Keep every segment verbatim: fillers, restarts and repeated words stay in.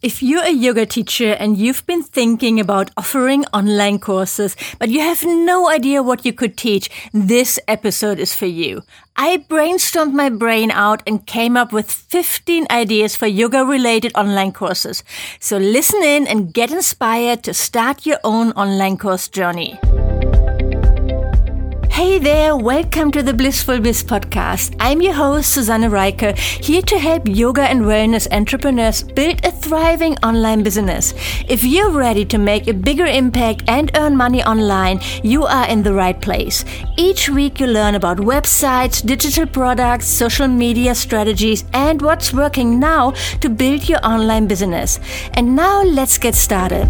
If you're a yoga teacher and you've been thinking about offering online courses, but you have no idea what you could teach, this episode is for you. I brainstormed my brain out and came up with fifteen ideas for yoga-related online courses. So listen in and get inspired to start your own online course journey. Hey there, welcome to the Blissful Biz podcast. I'm your host, Susanne Reiche, here to help yoga and wellness entrepreneurs build a thriving online business. If you're ready to make a bigger impact and earn money online, you are in the right place. Each week you learn about websites, digital products, social media strategies, and what's working now to build your online business. And now let's get started.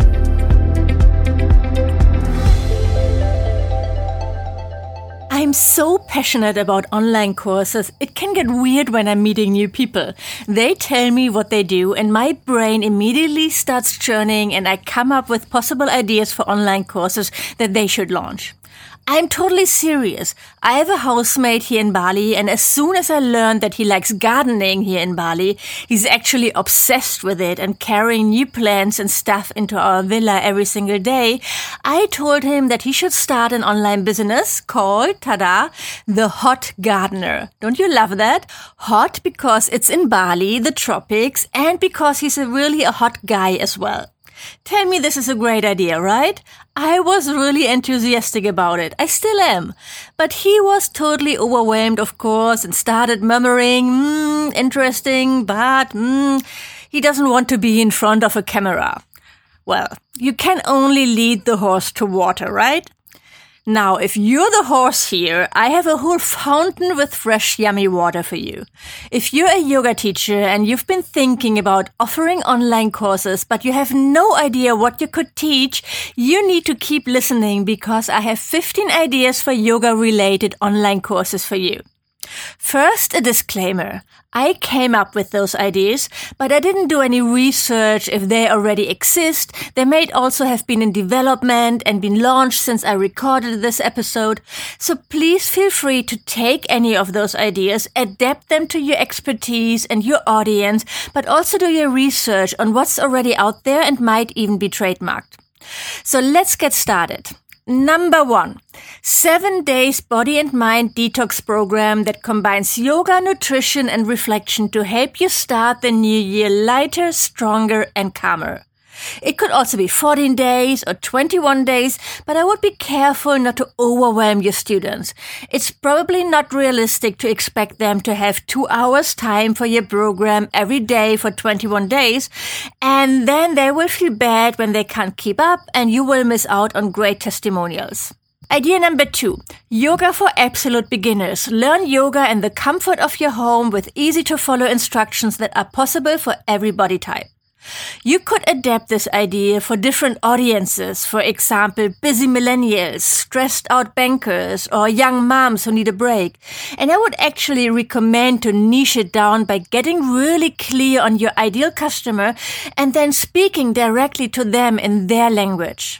I'm so passionate about online courses, it can get weird when I'm meeting new people. They tell me what they do and my brain immediately starts churning and I come up with possible ideas for online courses that they should launch. I'm totally serious. I have a housemate here in Bali, and as soon as I learned that he likes gardening here in Bali, he's actually obsessed with it and carrying new plants and stuff into our villa every single day. I told him that he should start an online business called, tada, The Hot Gardener. Don't you love that? Hot because it's in Bali, the tropics, and because he's a really a hot guy as well. Tell me this is a great idea, right? I was really enthusiastic about it. I still am. But he was totally overwhelmed, of course, and started murmuring, hmm, interesting, but hmm, he doesn't want to be in front of a camera. Well, you can only lead the horse to water, right? Now, if you're the horse here, I have a whole fountain with fresh, yummy water for you. If you're a yoga teacher and you've been thinking about offering online courses, but you have no idea what you could teach, you need to keep listening because I have fifteen ideas for yoga-related online courses for you. First, a disclaimer. I came up with those ideas, but I didn't do any research if they already exist. They might also have been in development and been launched since I recorded this episode. So please feel free to take any of those ideas, adapt them to your expertise and your audience, but also do your research on what's already out there and might even be trademarked. So let's get started. Number one, seven days body and mind detox program that combines yoga, nutrition, and reflection to help you start the new year lighter, stronger, and calmer. It could also be fourteen days or twenty-one days, but I would be careful not to overwhelm your students. It's probably not realistic to expect them to have two hours time for your program every day for twenty-one days, and then they will feel bad when they can't keep up and you will miss out on great testimonials. Idea number two, yoga for absolute beginners. Learn yoga in the comfort of your home with easy-to-follow instructions that are possible for every body type. You could adapt this idea for different audiences, for example, busy millennials, stressed out bankers, or young moms who need a break. And I would actually recommend to niche it down by getting really clear on your ideal customer and then speaking directly to them in their language.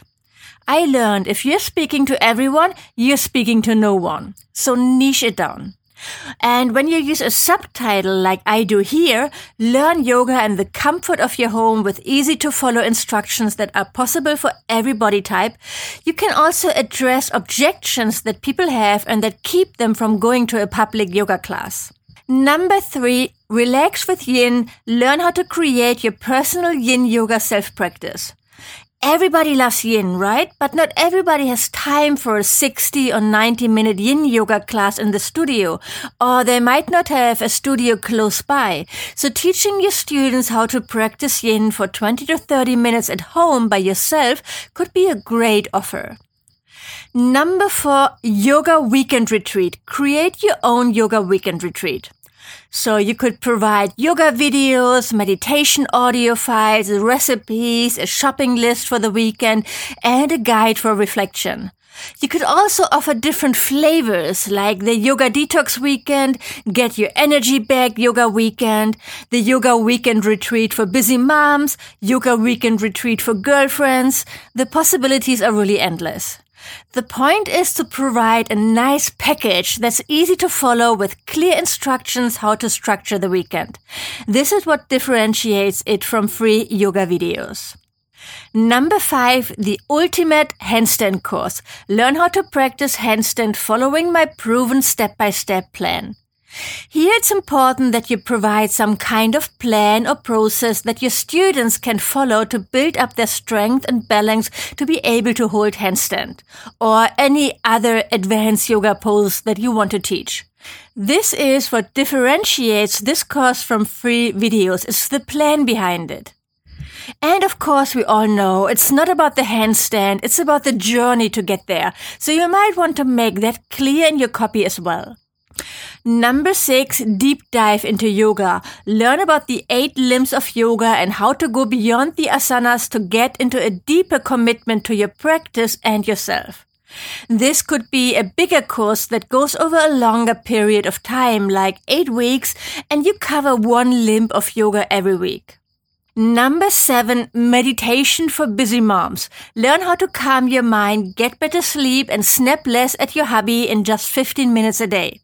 I learned if you're speaking to everyone, you're speaking to no one. So niche it down. And when you use a subtitle like I do here, learn yoga in the comfort of your home with easy-to-follow instructions that are possible for every body type. You can also address objections that people have and that keep them from going to a public yoga class. Number three, relax with yin. Learn how to create your personal yin yoga self-practice. Everybody loves yin, right? But not everybody has time for a sixty or ninety minute yin yoga class in the studio, or they might not have a studio close by. So teaching your students how to practice yin for twenty to thirty minutes at home by yourself could be a great offer. Number four, yoga weekend retreat. Create your own yoga weekend retreat. So you could provide yoga videos, meditation audio files, recipes, a shopping list for the weekend, and a guide for reflection. You could also offer different flavors like the Yoga Detox Weekend, Get Your Energy Back Yoga Weekend, the Yoga Weekend Retreat for busy moms, Yoga Weekend Retreat for girlfriends. The possibilities are really endless. The point is to provide a nice package that's easy to follow with clear instructions how to structure the weekend. This is what differentiates it from free yoga videos. Number five, the ultimate handstand course. Learn how to practice handstand following my proven step-by-step plan. Here it's important that you provide some kind of plan or process that your students can follow to build up their strength and balance to be able to hold handstand or any other advanced yoga pose that you want to teach. This is what differentiates this course from free videos. It's the plan behind it. And of course, we all know it's not about the handstand, it's about the journey to get there. So you might want to make that clear in your copy as well. Number six, deep dive into yoga. Learn about the eight limbs of yoga and how to go beyond the asanas to get into a deeper commitment to your practice and yourself. This could be a bigger course that goes over a longer period of time, like eight weeks, and you cover one limb of yoga every week. Number seven, meditation for busy moms. Learn how to calm your mind, get better sleep, and snap less at your hubby in just fifteen minutes a day.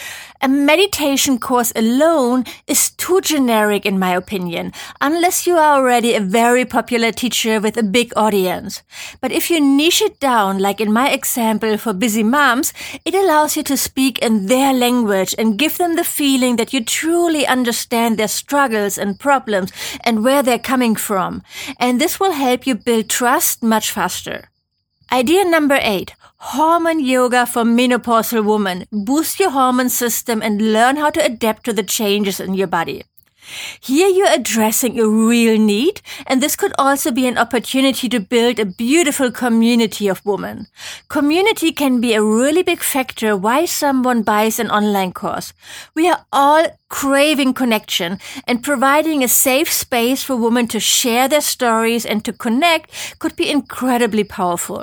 A meditation course alone is too generic in my opinion, unless you are already a very popular teacher with a big audience. But if you niche it down, like in my example for busy moms, it allows you to speak in their language and give them the feeling that you truly understand their struggles and problems and where they're coming from. And this will help you build trust much faster. Idea number eight. Hormone yoga for menopausal women. Boost your hormone system and learn how to adapt to the changes in your body. Here you're addressing a real need, and this could also be an opportunity to build a beautiful community of women. Community can be a really big factor why someone buys an online course. We are all craving connection, and providing a safe space for women to share their stories and to connect could be incredibly powerful.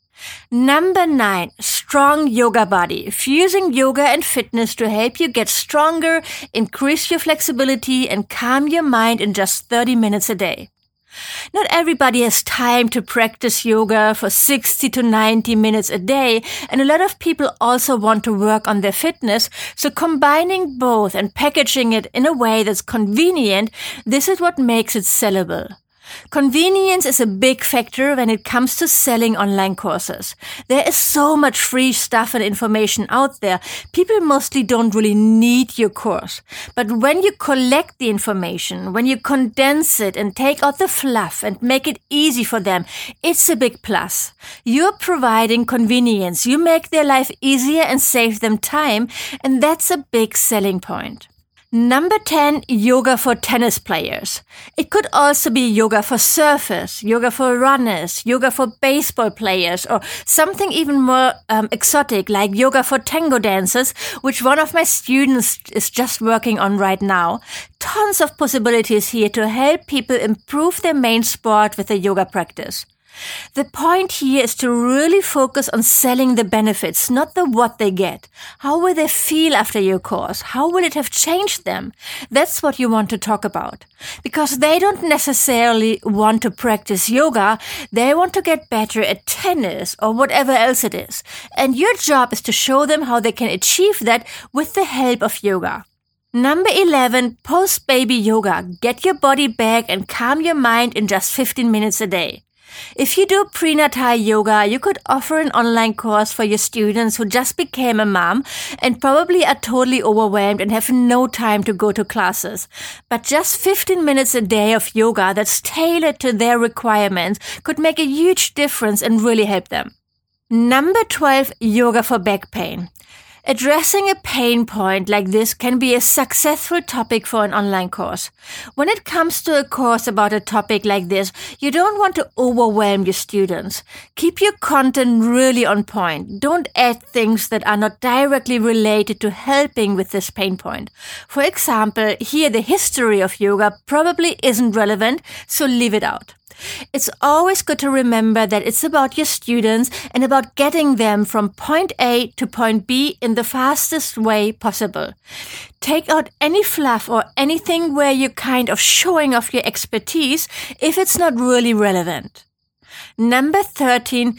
Number nine, strong yoga body. Fusing yoga and fitness to help you get stronger, increase your flexibility, and calm your mind in just thirty minutes a day. Not everybody has time to practice yoga for sixty to ninety minutes a day, and a lot of people also want to work on their fitness, so combining both and packaging it in a way that's convenient, this is what makes it sellable. Convenience is a big factor when it comes to selling online courses. There is so much free stuff and information out there. People mostly don't really need your course. But when you collect the information, when you condense it and take out the fluff and make it easy for them, it's a big plus. You're providing convenience. You make their life easier and save them time, and that's a big selling point. Number ten, yoga for tennis players. It could also be yoga for surfers, yoga for runners, yoga for baseball players, or something even more um, exotic like yoga for tango dancers, which one of my students is just working on right now. Tons of possibilities here to help people improve their main sport with a yoga practice. The point here is to really focus on selling the benefits, not the what they get. How will they feel after your course? How will it have changed them? That's what you want to talk about. Because they don't necessarily want to practice yoga, they want to get better at tennis or whatever else it is. And your job is to show them how they can achieve that with the help of yoga. Number eleven, post-baby yoga. Get your body back and calm your mind in just fifteen minutes a day. If you do prenatal yoga, you could offer an online course for your students who just became a mom and probably are totally overwhelmed and have no time to go to classes. But just fifteen minutes a day of yoga that's tailored to their requirements could make a huge difference and really help them. Number twelve, yoga for back pain. Addressing a pain point like this can be a successful topic for an online course. When it comes to a course about a topic like this, you don't want to overwhelm your students. Keep your content really on point. Don't add things that are not directly related to helping with this pain point. For example, here the history of yoga probably isn't relevant, so leave it out. It's always good to remember that it's about your students and about getting them from point A to point B in the fastest way possible. Take out any fluff or anything where you're kind of showing off your expertise if it's not really relevant. Number thirteen,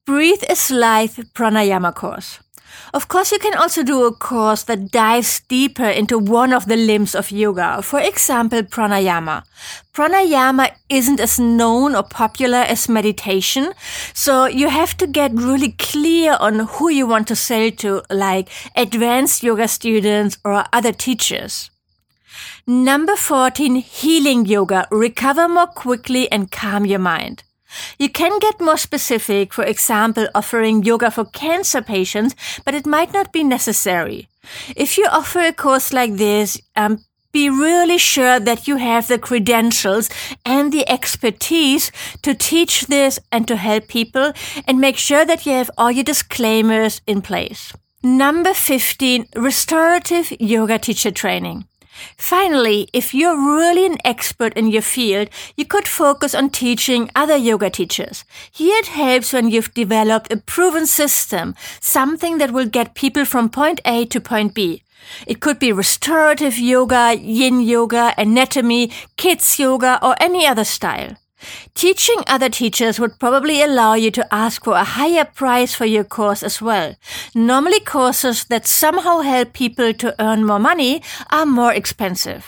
Breathe is Life Pranayama course. Of course, you can also do a course that dives deeper into one of the limbs of yoga, for example, pranayama. Pranayama isn't as known or popular as meditation, so you have to get really clear on who you want to sell to, like advanced yoga students or other teachers. Number fourteen, healing yoga. Recover more quickly and calm your mind. You can get more specific, for example, offering yoga for cancer patients, but it might not be necessary. If you offer a course like this, um, be really sure that you have the credentials and the expertise to teach this and to help people, and make sure that you have all your disclaimers in place. Number fifteen, restorative yoga teacher training. Finally, if you're really an expert in your field, you could focus on teaching other yoga teachers. Here it helps when you've developed a proven system, something that will get people from point A to point B. It could be restorative yoga, yin yoga, anatomy, kids yoga, or any other style. Teaching other teachers would probably allow you to ask for a higher price for your course as well. Normally, courses that somehow help people to earn more money are more expensive.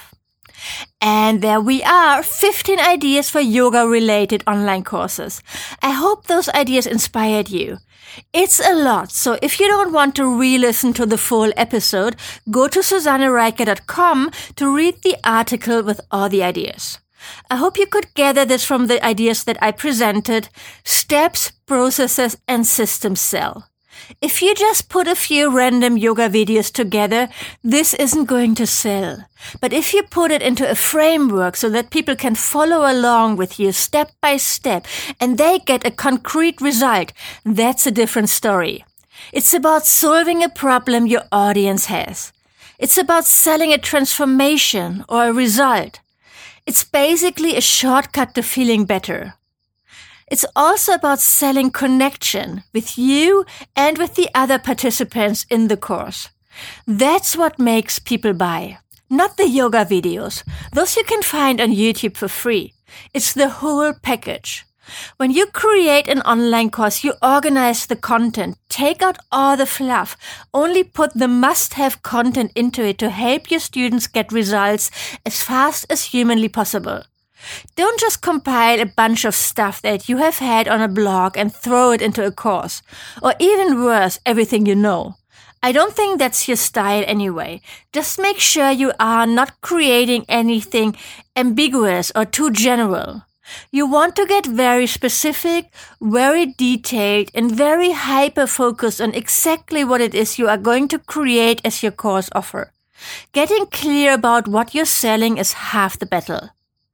And there we are, fifteen ideas for yoga-related online courses. I hope those ideas inspired you. It's a lot, so if you don't want to re-listen to the full episode, go to susanne reiche dot com to read the article with all the ideas. I hope you could gather this from the ideas that I presented. Steps, processes, and systems sell. If you just put a few random yoga videos together, this isn't going to sell. But if you put it into a framework so that people can follow along with you step by step and they get a concrete result, that's a different story. It's about solving a problem your audience has. It's about selling a transformation or a result. It's basically a shortcut to feeling better. It's also about selling connection with you and with the other participants in the course. That's what makes people buy. Not the yoga videos. Those you can find on YouTube for free. It's the whole package. When you create an online course, you organize the content, take out all the fluff, only put the must-have content into it to help your students get results as fast as humanly possible. Don't just compile a bunch of stuff that you have had on a blog and throw it into a course. Or even worse, everything you know. I don't think that's your style anyway. Just make sure you are not creating anything ambiguous or too general. You want to get very specific, very detailed, and very hyper-focused on exactly what it is you are going to create as your course offer. Getting clear about what you're selling is half the battle.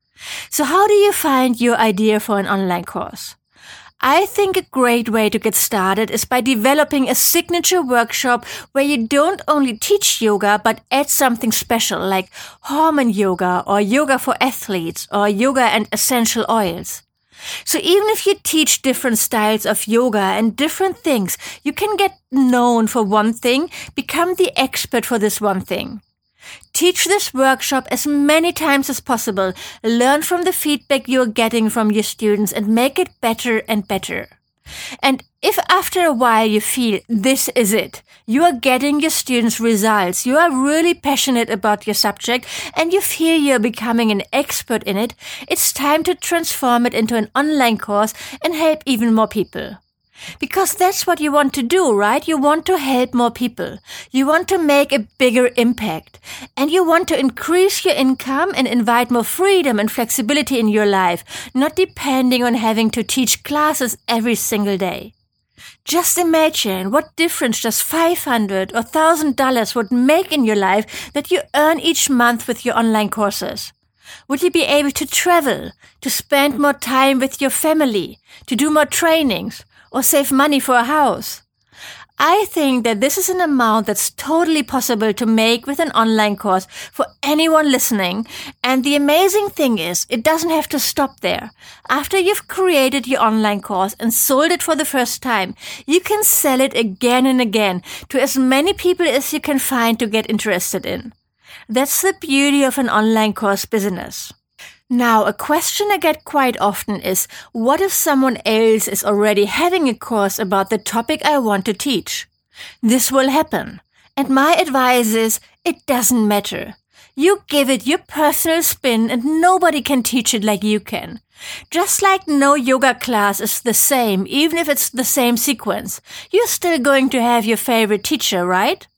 So how do you find your idea for an online course? I think a great way to get started is by developing a signature workshop where you don't only teach yoga but add something special like hormone yoga or yoga for athletes or yoga and essential oils. So even if you teach different styles of yoga and different things, you can get known for one thing, become the expert for this one thing. Teach this workshop as many times as possible, learn from the feedback you're getting from your students and make it better and better. And if after a while you feel this is it, you are getting your students results, you are really passionate about your subject and you feel you're becoming an expert in it, it's time to transform it into an online course and help even more people. Because that's what you want to do, right? You want to help more people. You want to make a bigger impact. And you want to increase your income and invite more freedom and flexibility in your life, not depending on having to teach classes every single day. Just imagine what difference just five hundred dollars or one thousand dollars would make in your life that you earn each month with your online courses. Would you be able to travel, to spend more time with your family, to do more trainings, or save money for a house? I think that this is an amount that's totally possible to make with an online course for anyone listening. And the amazing thing is, it doesn't have to stop there. After you've created your online course and sold it for the first time, you can sell it again and again to as many people as you can find to get interested in. That's the beauty of an online course business. Now, a question I get quite often is, what if someone else is already having a course about the topic I want to teach? This will happen. And my advice is, it doesn't matter. You give it your personal spin and nobody can teach it like you can. Just like no yoga class is the same, even if it's the same sequence. You're still going to have your favorite teacher, right?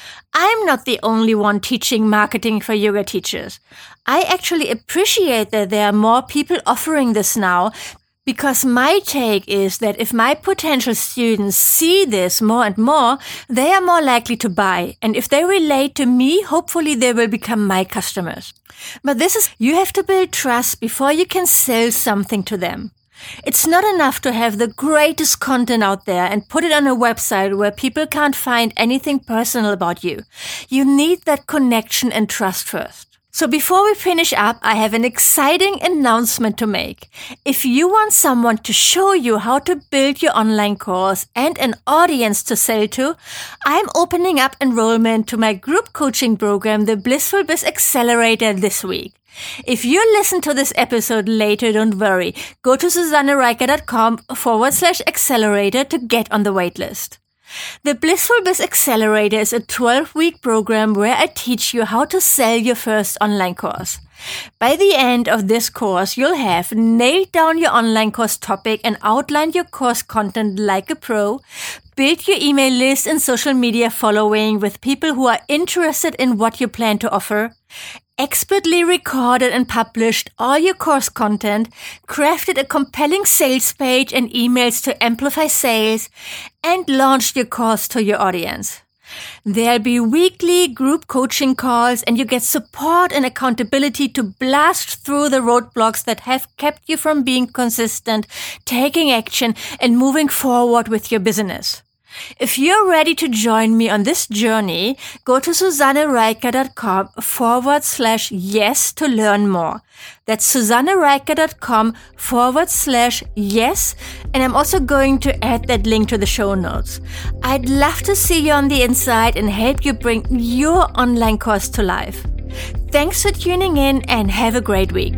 I'm not the only one teaching marketing for yoga teachers. I actually appreciate that there are more people offering this now, because my take is that if my potential students see this more and more, they are more likely to buy. And if they relate to me, hopefully they will become my customers. But this is, you have to build trust before you can sell something to them. It's not enough to have the greatest content out there and put it on a website where people can't find anything personal about you. You need that connection and trust first. So before we finish up, I have an exciting announcement to make. If you want someone to show you how to build your online course and an audience to sell to, I'm opening up enrollment to my group coaching program, the Blissful Biz Accelerator, this week. If you listen to this episode later, don't worry. Go to susannereiker.com forward slash accelerator to get on the waitlist. The Blissful Biz Accelerator is a twelve-week program where I teach you how to sell your first online course. By the end of this course, you'll have nailed down your online course topic and outlined your course content like a pro, build your email list and social media following with people who are interested in what you plan to offer, expertly recorded and published all your course content, crafted a compelling sales page and emails to amplify sales, and launched your course to your audience. There'll be weekly group coaching calls and you get support and accountability to blast through the roadblocks that have kept you from being consistent, taking action, and moving forward with your business. If you're ready to join me on this journey, go to susannereiker.com forward slash yes to learn more. That's susannereiker.com forward slash yes. And I'm also going to add that link to the show notes. I'd love to see you on the inside and help you bring your online course to life. Thanks for tuning in and have a great week.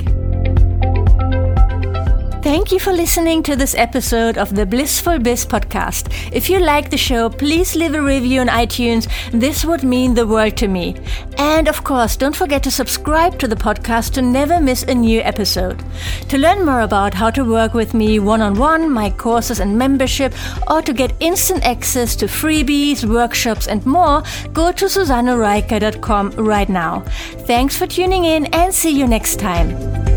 Thank you for listening to this episode of the Blissful Biz podcast. If you like the show, please leave a review on iTunes. This would mean the world to me. And of course, don't forget to subscribe to the podcast to never miss a new episode. To learn more about how to work with me one-on-one, my courses and membership, or to get instant access to freebies, workshops, and more, go to susannereiker dot com right now. Thanks for tuning in and see you next time.